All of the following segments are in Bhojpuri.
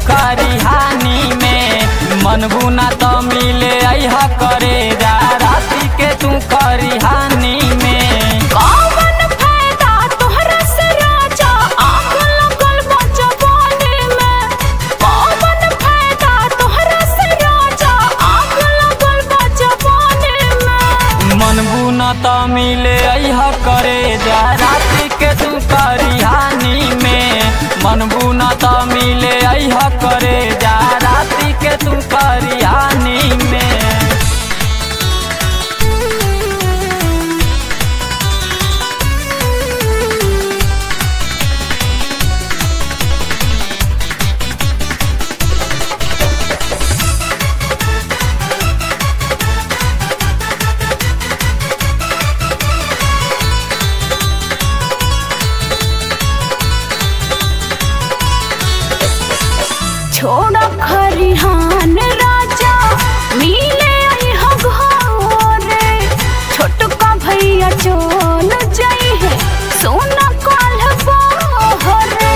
खरिहानी में। मनबू ना तो मिले अइहा करे जा राती के तू खरिहानी में। कौन फायदा तोहरा से राजा आग लगल बचवानी में। कौन फायदा तोहरा से राजा आग लगल बचवानी में। मनबू ना तो मिले अइहा करे जा राती के तू खरिहानी में। मनबू ना तो मिले अइहा करे जा राती के तू खरिहानी में। छोड़ा खरिहान राजा मिले अइहा घरे। छोटका भैया चल जाई है सोना काल बहरे।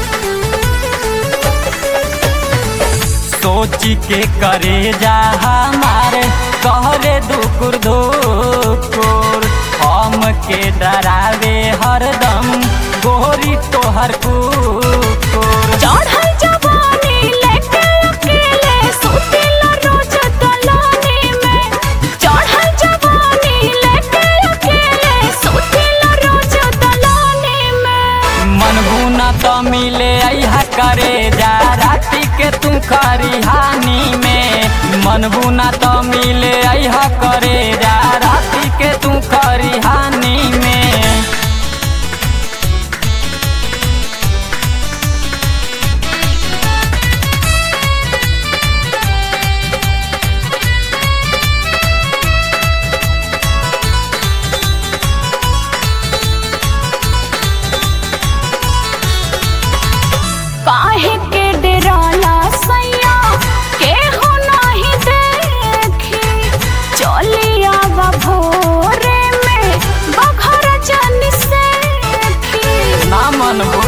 सोची के करे जा हमारे कहरे दुकुर धुकुर। हम के डरावे हरदम गोरी तोहर कुकुर। चढ़ल जवानी लेके अकेले सुतिला रोज दलानी में। चढ़ल जवानी लेके अकेले सुतिला रोज दलानी में। मनबू ना तो मिले अइहा करे जा राती के तू खरिहानी में। मनबू ना तो मिले अइहा करे जा राती के तू खरिहानी में। काहे के डेराला सैया केहू नाही देखी। चली आवा भोरे में बघर जन सेखी। ना मनबू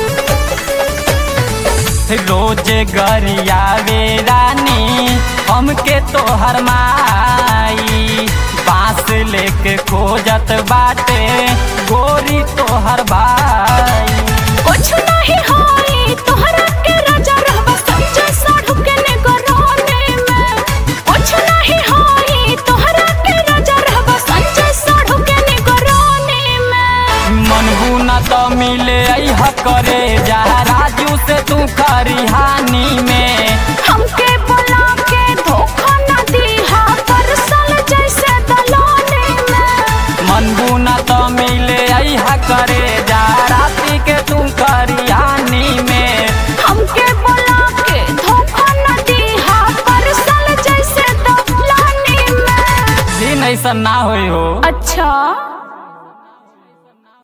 रोज गरियावे रानी हमके तोहर माई। बांस लेके खोजत बाटे गोरी तोहर भाई। कुछ नहीं होई तोहरा के राजा रहबा संजय साढ़ू के निगरानी में। कुछ नहीं होई तोहरा के राजा रहबा संजय साढ़ू के निगरानी में। मनबू ना तो मिले अइहा करे जा राजू से तू खरिहानी में। हमके बुला के धोखा न दीहा परसल जैसे दलानी में। मनबू ना तो मिले अइहा करे जा राती के तू खरिहानी में। हमके बुला के धोखा न दीहा परसल जैसे दलानी में। दिन ऐसा ना होई हो। अच्छा।